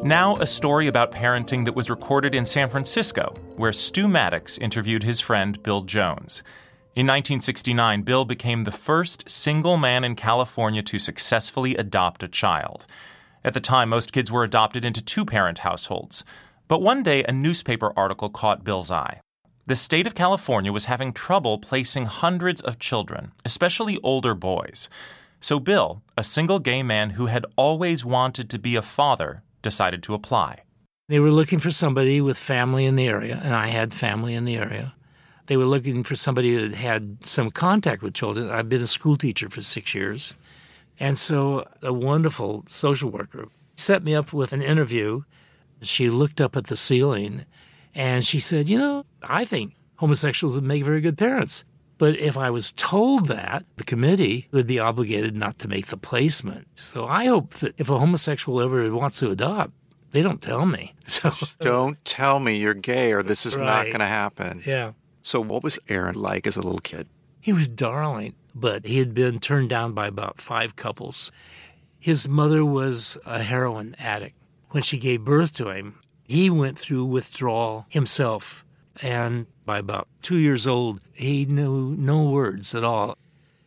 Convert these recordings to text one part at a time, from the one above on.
Now a story about parenting that was recorded in San Francisco, where Stu Maddox interviewed his friend Bill Jones. In 1969, Bill became the first single man in California to successfully adopt a child. At the time, most kids were adopted into two-parent households. But one day, a newspaper article caught Bill's eye. The state of California was having trouble placing hundreds of children, especially older boys. So Bill, a single gay man who had always wanted to be a father, decided to apply. They were looking for somebody with family in the area, and I had family in the area. They were looking for somebody that had some contact with children. I've been a school teacher for 6 years. And so a wonderful social worker set me up with an interview. She looked up at the ceiling, and she said, I think homosexuals would make very good parents. But if I was told that, the committee would be obligated not to make the placement. So I hope that if a homosexual ever wants to adopt, they don't tell me. So just don't tell me you're gay or this is not going to happen. Yeah. So what was Aaron like as a little kid? He was darling, but he had been turned down by about 5 couples. His mother was a heroin addict. When she gave birth to him, he went through withdrawal himself. And by about 2 years old, he knew no words at all.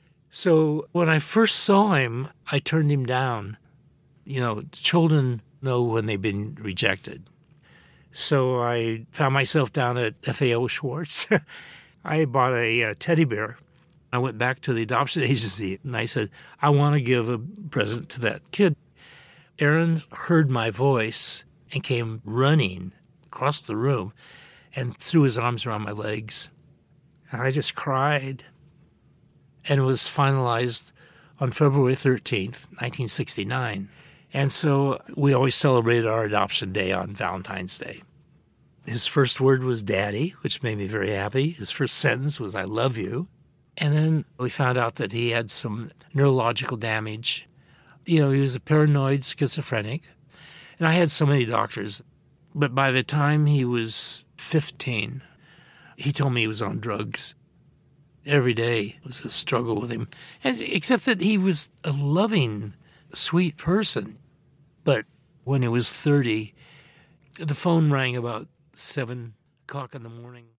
So when I first saw him, I turned him down. Children know when they've been rejected. So I found myself down at FAO Schwartz. I bought a teddy bear. I went back to the adoption agency, and I said, I want to give a present to that kid. Aaron heard my voice and came running across the room and threw his arms around my legs. And I just cried. And it was finalized on February 13th, 1969. And so we always celebrated our adoption day on Valentine's Day. His first word was daddy, which made me very happy. His first sentence was, I love you. And then we found out that he had some neurological damage. He was a paranoid schizophrenic. And I had so many doctors. But by the time he was 15, he told me he was on drugs. Every day was a struggle with him, except that he was a loving, sweet person. But when he was 30, the phone rang about 7 o'clock in the morning.